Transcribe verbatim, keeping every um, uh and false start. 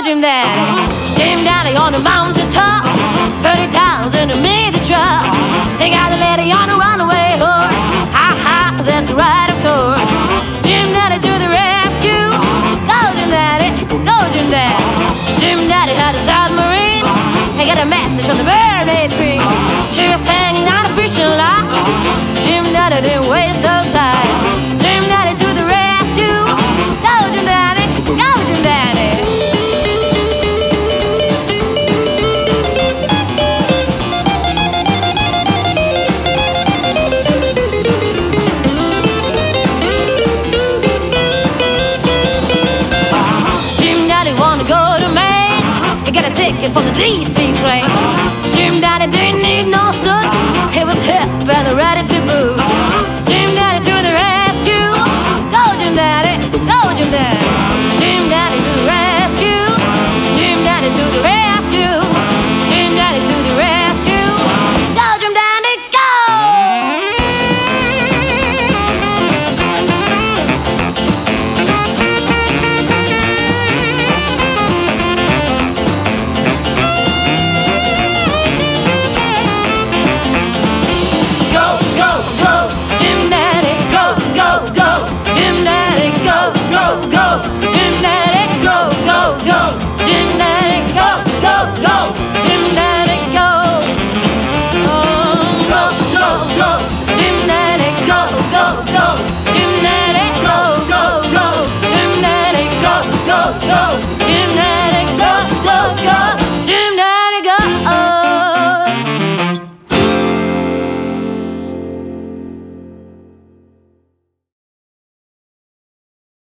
Jim Daddy. Jim Daddy on the mountain top, thirty thousand to meet the truck. He got a lady on a runaway horse. Ha ha, that's right, of course. Jim Daddy to the rescue. Go Jim Daddy, go Jim Daddy. Jim Daddy had a submarine. He got a message on the mermaid queen. She was hanging on a fishing line. Jim Daddy didn't waste no time. Jim Daddy to the rescue. Go Jim Daddy, go Jim Daddy. Jim Daddy wanna go to Maine. He got a ticket from the D C plane. Jim Daddy didn't need no suit. He was hip and ready to